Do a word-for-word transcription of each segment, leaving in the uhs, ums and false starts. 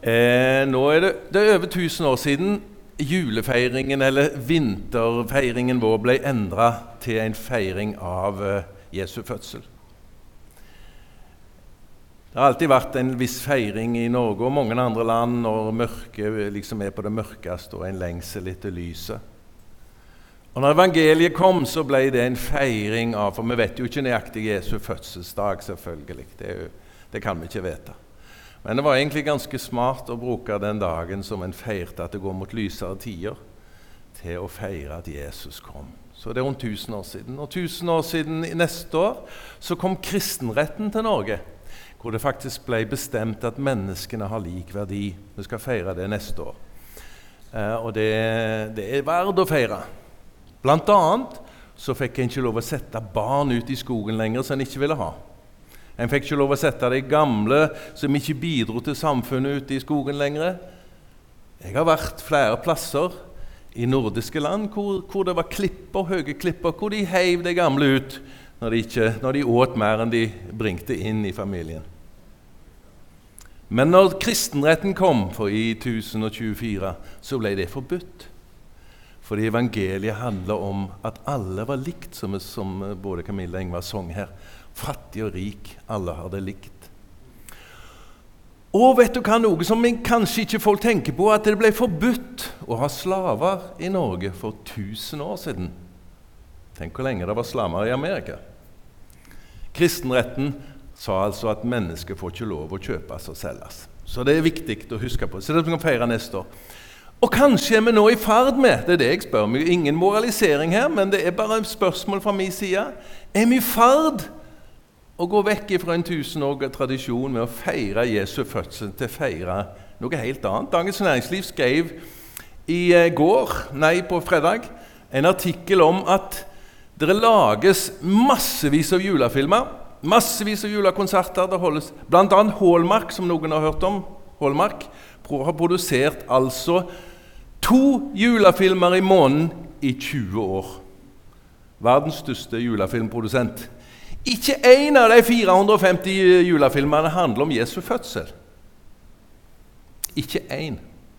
Eh, nå er det, det er over tusen år siden julefeiringen eller vinterfeiringen vår ble endret til en feiring av eh, Jesu fødsel. Det har alltid vært en viss feiring i Norge og mange andre land når mørket liksom er på det mørkeste og en lengsel etter lyset. Og når evangeliet kom, så ble det en feiring av, for vi vet jo ikke nøyaktig Jesu fødselsdag selvfølgelig, det, er jo, det kan vi ikke vite. Men det var egentlig ganske smart å bruke den dagen som en feirte at det går mot lysere tider, til å feire at Jesus kom. Så det er rundt tusen år siden. Og tusen år siden neste år så kom kristenretten til Norge, hvor det faktisk ble bestemt at menneskene har lik verdi. Vi skal feire det neste år. Eh, og det, det er verdt å feire. Blant annet så fikk en ikke lov å sette barn ut i skogen lenger som en ikke ville ha. En fikk ikke lov å sette de gamle som ikke bidro til samfunnet ute i skogen lenger. Jeg har vært flere plasser i nordiske land hvor, hvor det var klipper, høye klipper, hvor de heiv de gamle ut når de, ikke, når de åt mer enn de bringte inn i familien. Men når kristenretten kom for i tusen og tjuefire, så ble det forbudt. Fordi evangeliet handler om at alle var likt, som, som både Camilla og Ingvar sang her. Fattig og rik, alle har det likt. Og vet du hva, noe som kanskje ikke folk tenker på, at det ble forbudt å ha slaver i Norge for tusen år siden. Tenk hvor lenge det var slaver i Amerika. Kristenretten sa altså at mennesker får ikke lov å kjøpes og selges. Så det er viktig å huske på. Så det skal vi feire neste år. Og kanskje er vi nå i ferd med, det er det jeg spør meg, ingen moralisering her, men det er bare et spørsmål fra min side. Er vi i ferd å gå vekk fra en tusen år tradisjon med å feire Jesu fødsel til å feire noe helt annet? Dagens Næringsliv skrev i går, nei på fredag, en artikkel om at det lages massevis av julefilmer, massevis av julekonserter, det holdes, blant annet Hallmark, som noen har hørt om, Hallmark, har produsert altså to julefilmer i måneden i tjue år. Verdens største julefilmprodusent. Ikke en av de fire hundre og femti julefilmene handler om Jesu fødsel. Ikke en.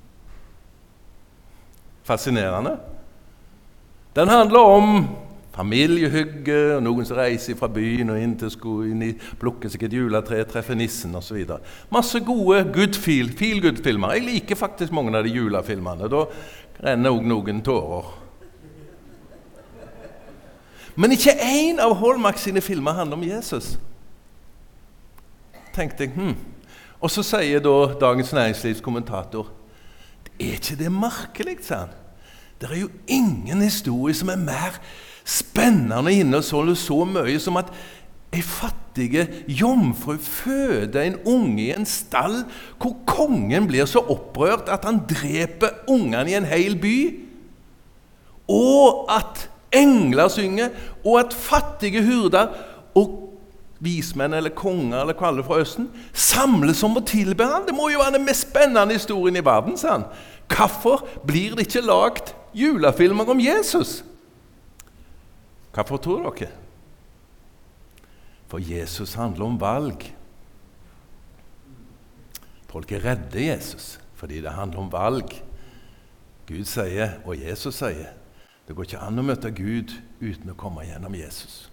Fascinerende. Den handler om familiehygge, og noen som reiser fra byen og inn til skolen, plukker seg et juletre, treffer nissen og så videre. Masse gode good feel, feel good filmer. Jeg liker faktisk mange av de julefilmene. Da renner også noen tårer. Men ikke en av Hallmark sine filmer handler om Jesus. Tenkte jeg, hm. Og så sier da Dagens Næringslivs kommentator, det er ikke det merkelig, sa han. Det er jo ingen historie som er mer spennende inne og så, så mye som at en fattige jomfru føder en unge i en stall hvor kongen blir så opprørt at han dreper ungene i en hel by, og at engler synger, og at fattige hurder og vismenn eller konger eller hva alle fra Østen samles om å tilbe han. Det må jo være den mest spennende historien i verden, sa han. Hvorfor blir det ikke lagt julefilmer om Jesus? Hvorfor tror dere? For Jesus handler om valg. Folk er redde Jesus, fordi det handler om valg. Gud sier, og Jesus sier, det går ikke an å møte Gud uten å komme gjennom Jesus.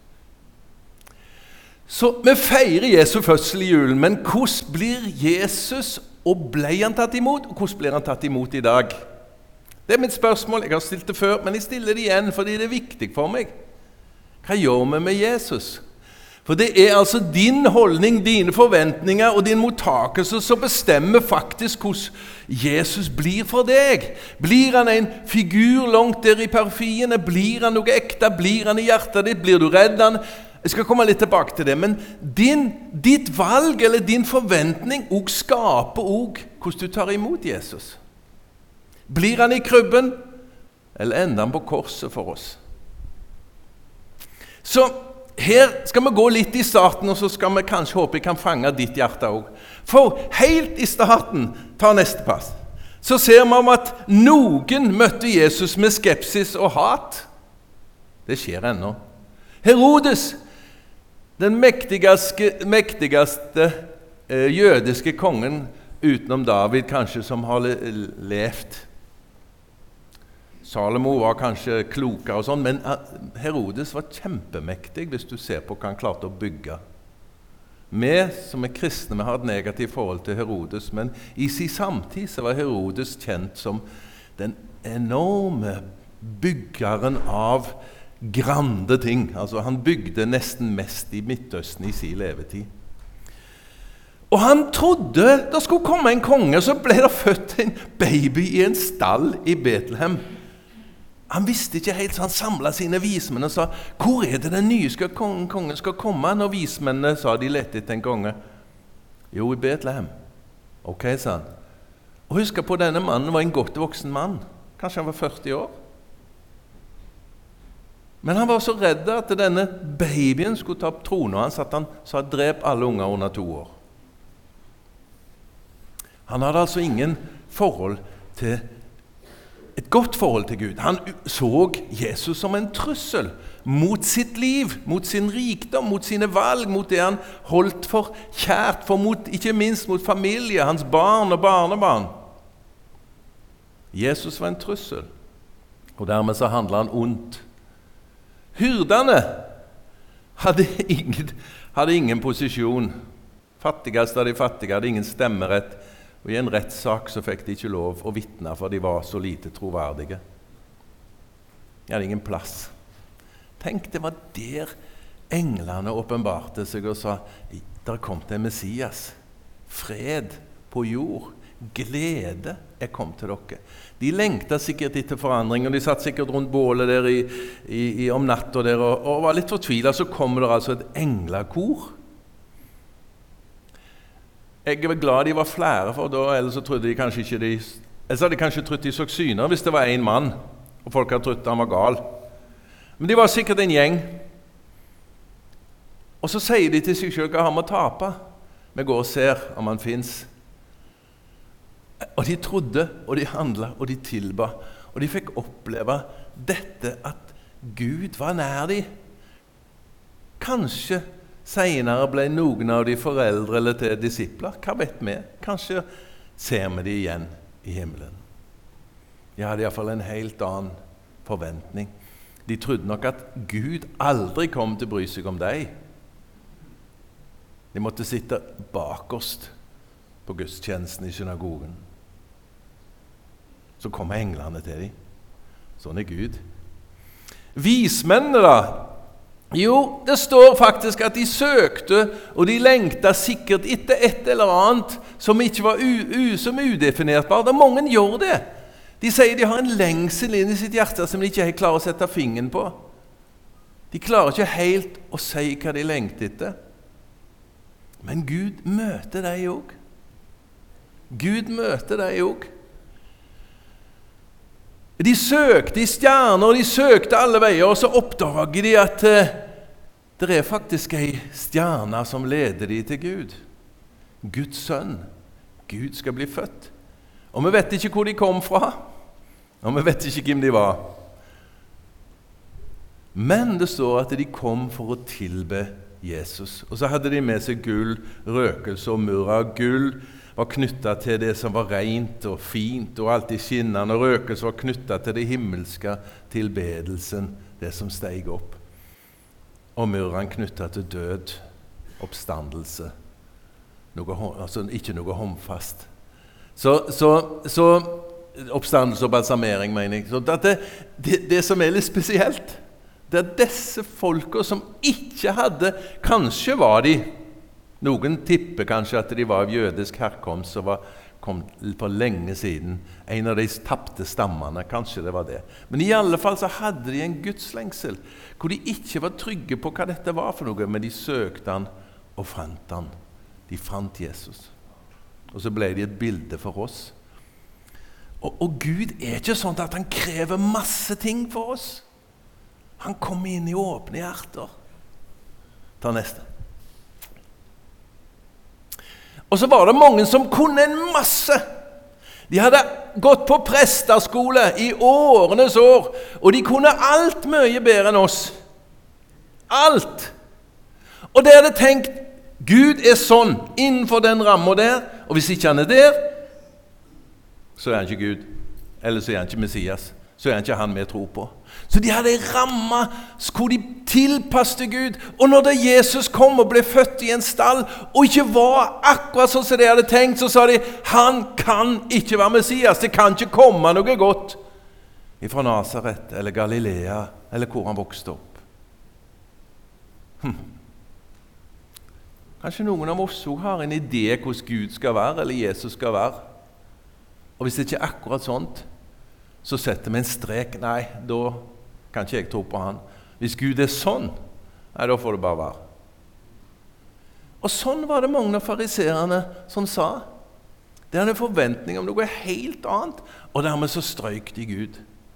Så vi feirer Jesu fødsel i julen, men hvordan blir Jesus, og ble han tatt imot, og hvordan blir han tatt imot i dag? Det er mitt spørsmål, jeg har stilt det før, men jeg stiller det igjen fordi det er viktig for meg. Hva gjør vi med Jesus? For det er altså din holdning, dine forventninger og din mottakelse som bestemmer faktisk hvordan Jesus blir for deg. Blir han en figur langt der i periferien? Blir han noe ekte? Blir han i hjertet ditt? Blir du redd han? Jeg skal komme litt tilbake til det, men din, ditt valg eller din forventning også skaper også hvordan du tar imot Jesus. Blir han i krybben, eller ender han på korset for oss? Så her skal vi gå litt i starten, og så skal vi kanskje håpe jeg kan fange ditt hjerte også. For helt i starten, ta neste pass, så ser vi om at noen møtte Jesus med skepsis og hat. Det skjer ennå. Herodes, den mektigste, mektigste eh, jødiske kongen, utenom David kanskje som har levd. Salomo var kanskje klokere og sånn, men Herodes var kjempemektig hvis du ser på hva han klarte å bygge. Vi som er kristne, vi har et negativt forhold til Herodes, men i sin samtid så var Herodes kjent som den enorme byggeren av grande ting. Altså han bygde nesten mest i Midtøsten i sin levetid. Og han trodde det skulle komme en konge, så ble det født en baby i en stall i Betlehem. Han visste ikke helt, så han samlet sine vismenn og sa, hvor er det den nye skal, kongen skal komme? Når vismennene sa de lette etter en konge. Jo, i Betlehem. Ok, sa han. Og husk på, denne mannen var en godt voksen mann. Kanskje han var førti år. Men han var så redd at denne babyen skulle ta opp tronen, og han satt han sa, drep alle unger under to år. Han hadde altså ingen forhold til, et godt forhold til Gud. Han så Jesus som en trussel mot sitt liv, mot sin rikdom, mot sine valg, mot det han holdt for kjært, for mot, ikke minst mot familie, hans barn og barnebarn. Jesus var en trussel, og dermed så handlet han ondt. Hyrdene hadde ingen, hadde ingen posisjon. Fattigast av de fattige hadde ingen stemmerett, og i en rettssak så fikk de ikke lov å vitne, for de var så lite troverdige. De hadde ingen plass. Tenk, det var der englene åpenbarte seg og sa, der kom det en Messias. Fred på jord, glede er kommet til dere. De lengtet sikkert etter forandring, og de satt sikkert rundt bålet der i, i, i, om natten der, og, og var litt fortvilet, så kommer det altså et englekor. Jeg er glad de var flere, for da, ellers så trodde de kanskje ikke de, ellers hadde de kanskje trodd de så syner hvis det var en mann, og folk hadde trodd han var gal. Men de var sikkert en gjeng. Og så sier de til seg selv, hva har vi å tape? Vi går og ser om han finnes. Og de trodde, og de handlet, og de tilba. Og de fikk oppleve dette at Gud var nær de. Kanskje senere ble noen av de foreldre eller til disipler. Hva vet vi? Kanskje ser vi de igjen i himmelen. De hadde i hvert fall en helt annen forventning. De trodde nok at Gud aldri kom til å bry seg om deg. De måtte sitte bakerst på gudstjenesten i synagogen. Så kom englene til dem. Sånn er Gud. Vismennene da, jo, det står faktisk at de søkte, og de lengtet sikkert etter et eller annet som ikke var u, u, som udefinertbart. Og mange gjør det. De sier de har en lengsel inn i sitt hjerte som de ikke helt klarer å sette fingeren på. De klarer ikke helt å si hva de lengter etter. Men Gud møter deg også. Gud møter deg også. De søkte i stjerner, de søkte alle veier, og så oppdager de at uh, det er faktisk en stjerne som leder de til Gud. Guds sønn. Gud skal bli født. Og vi vet ikke hvor de kom fra, og vi vet ikke hvem de var. Men det står at de kom for å tilbe Jesus. Og så hadde de med seg gull, røkelse og myrra. Gull var knyttet til det som var rent og fint, og alltid skinnende. Røkelse var knyttet til det himmelske tilbedelsen, det som steg opp. Og myrran knyttet til død, oppstandelse. Noe, altså ikke noe håndfast. Så, så, så oppstandelse og balsamering, mener jeg. Så det, det, det som er litt spesielt, det er disse folka som ikke hadde, kanskje var de, noen tipper kanskje at de var av jødisk herkomst, som var kom for lenge siden, en av de tappte stammene, kanskje det var det. Men i alle fall så hadde de en gudslengsel, hvor de ikke var trygge på hva dette var for noe, men de søkte han og fant han. De fant Jesus. Og så ble de et bilde for oss. Og, og Gud er ikke sånn at han krever masse ting for oss. Han kommer inn i åpne hjerter. Ta neste. Og så var det mange som kunne en masse. De hadde gått på presteskole i årenes år, og de kunne alt mye bedre enn oss. Alt. Og de hadde tenkt, Gud er sånn, innenfor den rammen der, Og hvis ikke han er der, så er han ikke Gud. Eller så er han ikke Messias. Så er han ikke han vi tror på. Så de hadde en ramme hvor de tilpasste Gud. Og når da Jesus kom og ble født i en stall, og ikke var akkurat sånn som de hadde tenkt, så sa de, han kan ikke være Messias. Det kan ikke komme noe godt fra Nazaret eller Galilea, eller hvor han vokste opp. Hm. Kanskje noen av oss også har en idé hvordan Gud skal være, eller Jesus skal være. Og hvis det ikke er akkurat sånt, så setter vi en strek. Nei, da kan ikke jeg tro på han. Hvis Gud er sånn, nei, da får det bare være. Og sånn var det mange av fariserene som sa. Det hadde en forventning om noe helt annet, og dermed så strøyk de Gud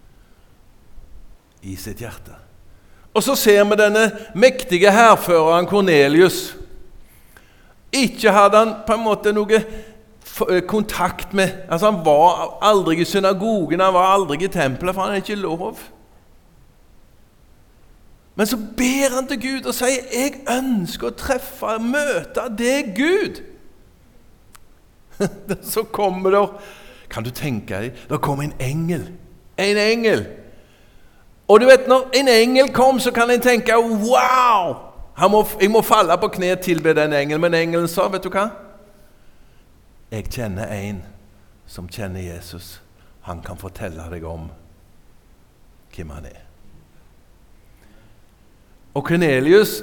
i sitt hjerte. Og så ser vi denne mektige herføreren Cornelius. Ikke hadde han på en måte noe kontakt med, altså han var aldri i synagogen, han var aldri i tempelet, for han er ikke lov. Men så ber han til Gud og sier, jeg ønsker å treffe, møte deg Gud. Så kommer det, kan du tenke deg, da kommer en engel, en engel. Og du vet, når en engel kom, så kan en tenke, wow, han må, jeg må falle på kne og tilbe den engel, men engelen sa, vet du hva? Jeg kjenner en som kjenner Jesus. Han kan fortelle deg om hvem han er. Og Cornelius,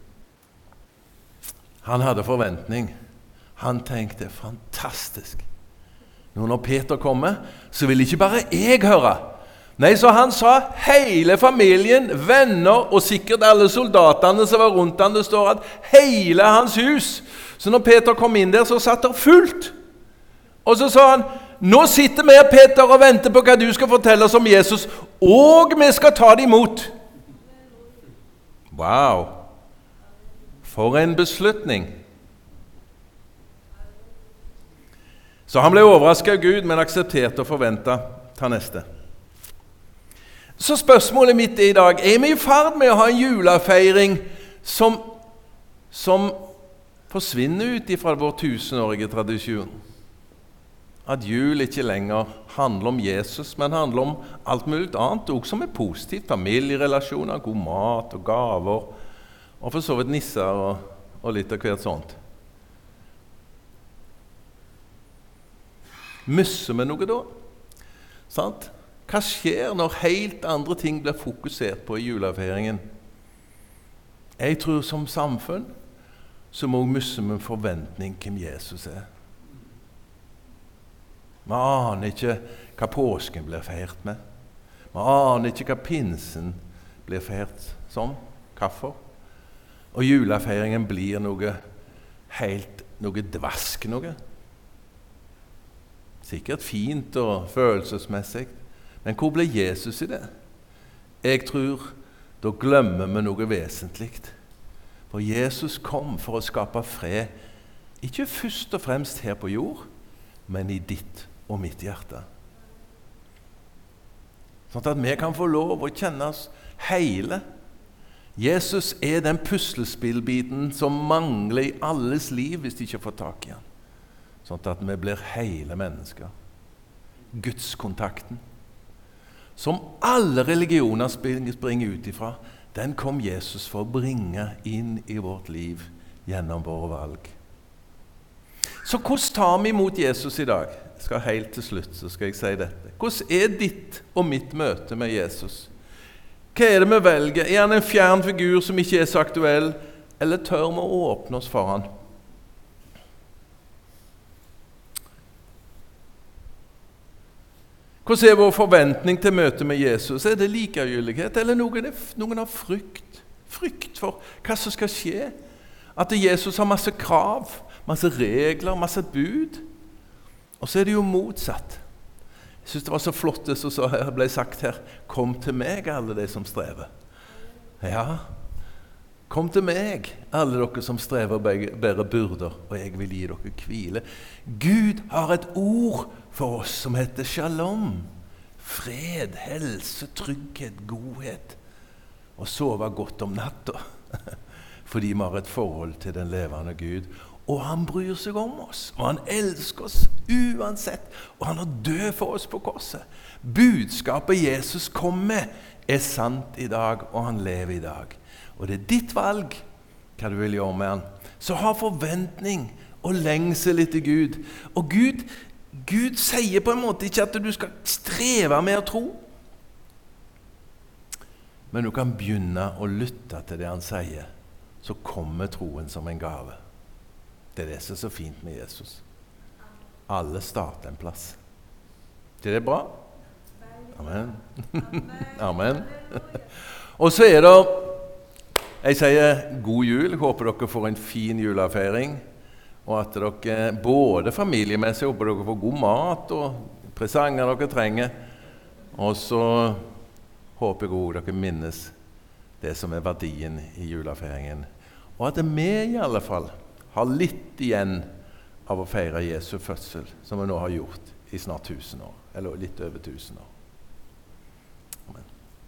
han hadde forventning. Han tenkte, fantastisk. Nå når Peter kommer, så vil ikke bare jeg høre. Nei, så han sa, hele familien, venner og sikkert alle soldatene som var rundt han, det står at hele hans hus. Så når Peter kom inn der, så satt det fullt. Og så sa han, nå sitter vi, Peter, og venter på hva du skal fortelle oss om Jesus, og vi skal ta det imot. Wow! For en beslutning. Så han ble overrasket av Gud, men aksepterte og forventet ta neste. Så spørsmålet mitt er i dag, er vi i ferd med å ha en julefeiring som, som forsvinner ut fra vår tusenårige tradisjon? At jul ikke lenger handler om Jesus, men handler om alt mulig annet, også som er positivt, familierelasjoner, god mat og gaver, og for så vidt nisser og, og litt av hvert sånt. Misser vi noe da? Sant? Hva skjer når helt andre ting blir fokusert på i julefeiringen? Jeg tror som samfunn så må vi misse med forventning hvem Jesus er. Vi aner ikke hva påsken blir feirt med. Vi aner ikke hva pinsen blir feirt som, kaffer. Og julefeiringen blir noe helt, noe dvask noe. Sikkert fint og følelsesmessig, men hvor ble Jesus i det? Jeg tror da glemmer vi noe vesentlig. For Jesus kom for å skape fred, ikke først og fremst her på jord, men i ditt og mitt hjerte. Sånn at vi kan få lov å kjenne oss hele. Jesus er den puslespillbiten som mangler i alles liv hvis de ikke får tak i han. Sånn at vi blir hele mennesker. Gudskontakten, som alle religioner springer ut ifra, den kom Jesus for å bringe inn i vårt liv gjennom våre valg. Så hvordan tar vi imot Jesus i dag? Jeg skal helt til slutt, så skal jeg si dette. Hvordan er ditt og mitt møte med Jesus? Hva er det vi velger? Er han en fjern figur som ikke er så aktuell, eller tør vi å åpne oss for han? Hvordan er vår forventning til møte med Jesus? Er det likegyldighet, eller noen, noen har frykt? Frykt for hva som skal skje? At Jesus har masse krav, masse regler, masse bud. Og så er det jo motsatt. Jeg synes det var så flott det som ble sagt her. Kom til meg, alle de som strever. Ja, kom til meg, alle dere som strever og bærer byrder, og jeg vil gi dere hvile. Gud har et ord for oss som heter shalom. Fred, helse, trygghet, godhet. Og sove godt om natta. Fordi vi har et forhold til den levende Gud. Og han bryr seg om oss, og han elsker oss uansett, og han har død for oss på korset. Budskapet Jesus kom med er sant i dag, og han lever i dag. Og det er ditt valg hva du vil gjøre med han. Så ha forventning og lengsel etter Gud. Og Gud, Gud sier på en måte ikke at du skal streve med å tro, men du kan begynne å lytte til det han sier, så kommer troen som en gave. Det er det som er så fint med Jesus. Alle starter en plass. Det er bra? Amen. Amen. Og så er det, jeg sier god jul. Jeg håper dere får en fin julefeiring, og at dere både familiemessig, håper dere får god mat og presanger dere trenger. Og så håper jeg også dere minnes det som er verdien i julefeiringen. Og at vi i alle fall har litt igjen av å feire Jesu fødsel, som vi nå har gjort i snart tusen år, eller litt over tusen år. Amen.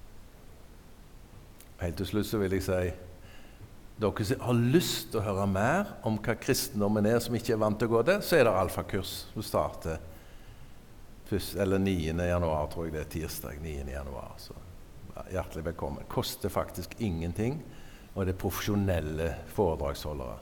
Helt til slutt så vil jeg si, dere som har lyst til å høre mer om hva kristendommen er som ikke er vant til å gå det, så er det alfakurs som starter først, eller niende januar, tror jeg det er tirsdag, niende januar. Så ja, hjertelig velkommen. Det koster faktisk ingenting, og det er profesjonelle foredragsholdere.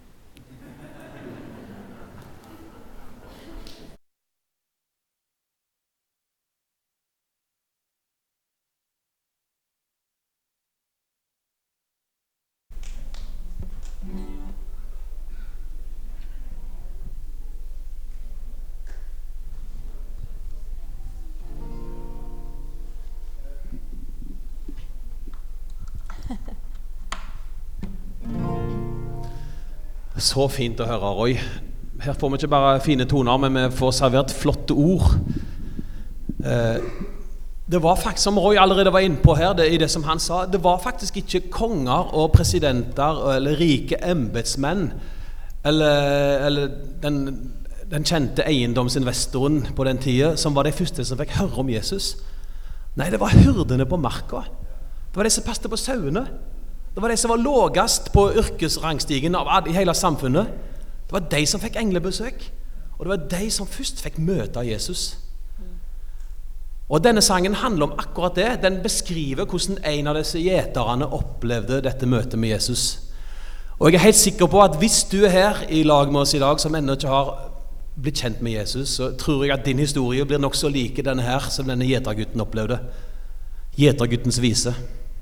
Så fint å høre, Roy. Her får vi ikke bare fine toner, men vi får servert flotte ord. Eh, det var faktisk, som Roy allerede var inne på her, det, i det som han sa, det var faktisk ikke konger og presidenter eller rike embetsmenn eller, eller den, den kjente eiendomsinvestoren på den tiden som var de første som fikk høre om Jesus. Nei, det var hyrdene på marka. Det var de som passte på sauene. Det var de som var lågast på yrkesrangstigen av i hele samfunnet. Det var de som fikk englebesøk, og det var de som først fikk møte Jesus. Og denne sangen handler om akkurat det. Den beskriver hvordan en av disse gjeterne opplevde dette møtet med Jesus. Og jeg er helt sikker på at hvis du er her i lag med oss i dag som ennå ikke har blitt kjent med Jesus, så tror jeg at din historie blir nok så like denne her som denne gjetergutten opplevde. Gjeterguttens vise.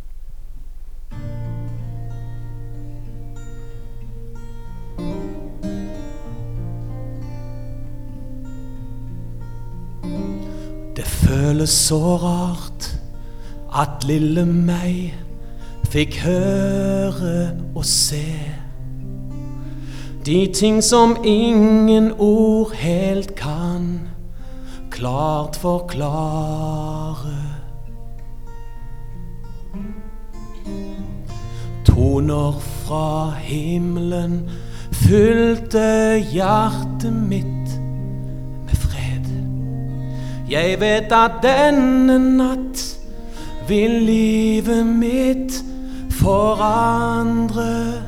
Det føles så rart at lille meg fikk høre og se de ting som ingen ord helt kan klart forklare. Toner fra himmelen fylte hjertet mitt. Jeg vet at denne natt vil livet mitt forandre.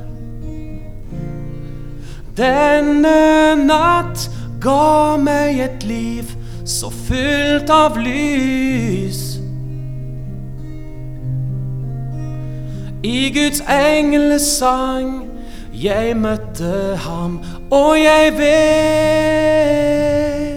Denne natt ga meg et liv så fylt av lys. I Guds englesang jeg møtte ham, og jeg vet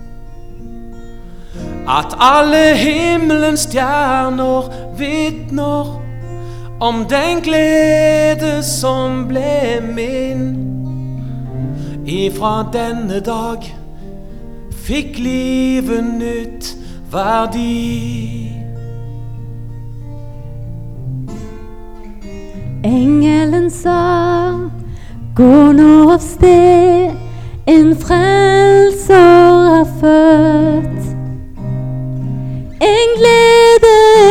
at alle himmelens stjerner vitner om den glede som ble min. Ifra denne dag fikk livet nytt verdi. Engelen sa, gå nå av sted, en frelser er født. En glede